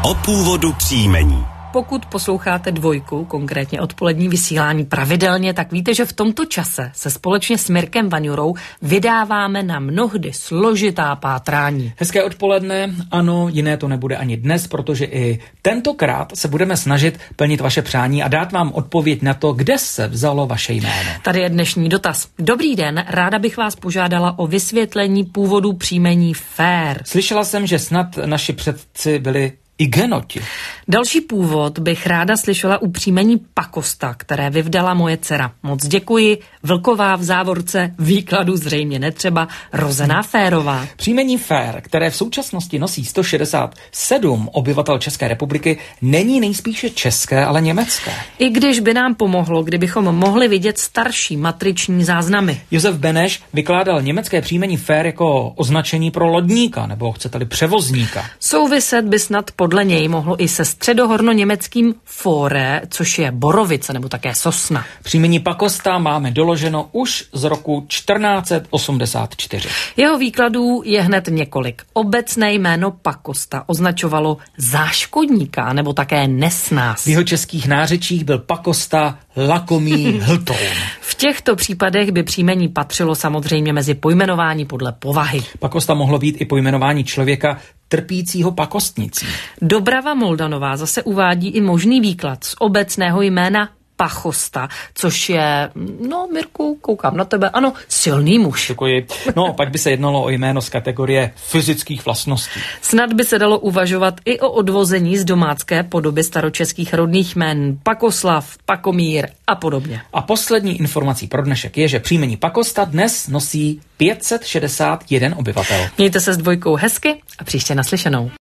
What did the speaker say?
O původu příjmení. Pokud posloucháte Dvojku, konkrétně odpolední vysílání pravidelně, tak víte, že v tomto čase se společně s Mirkem Vaňurou vydáváme na mnohdy složitá pátrání. Hezké odpoledne, ano, jiné to nebude ani dnes, protože i tentokrát se budeme snažit plnit vaše přání a dát vám odpověď na to, kde se vzalo vaše jméno. Tady je dnešní dotaz. Dobrý den, ráda bych vás požádala o vysvětlení původu příjmení Fér. Slyšela jsem, že snad naši předci byli Igenoti. Další původ bych ráda slyšela u příjmení Pakosta, které vyvdala moje dcera. Moc děkuji. Vlková v závorce, výkladu zřejmě netřeba, rozená Férová. Příjmení Fér, které v současnosti nosí 167 obyvatel České republiky, není nejspíše české, ale německé. I když by nám pomohlo, kdybychom mohli vidět starší matriční záznamy. Josef Beneš vykládal německé příjmení Fér jako označení pro lodníka, nebo chcete-li převozníka. Souviset by snad podle něj mohlo i se středohorno-německým Fore, což je borovice nebo také sosna. Příjmení Pakosta máme doloženo už z roku 1484. Jeho výkladů je hned několik. Obecné jméno Pakosta označovalo záškodníka nebo také nesnás. V jeho českých nářečích byl Pakosta lakomý hltoun. V těchto případech by příjmení patřilo samozřejmě mezi pojmenování podle povahy. Pakosta mohlo být i pojmenování člověka trpícího pakostnicí. Dobrava Moldanová zase uvádí i možný výklad z obecného jména Pachosta, což je, Mirku, koukám na tebe, ano, silný muž. Děkuji. Pak by se jednalo o jméno z kategorie fyzických vlastností. Snad by se dalo uvažovat i o odvození z domácké podoby staročeských rodných jmén Pakoslav, Pakomír a podobně. A poslední informací pro dnešek je, že příjmení Pakosta dnes nosí 561 obyvatel. Mějte se s Dvojkou hezky a příště naslyšenou.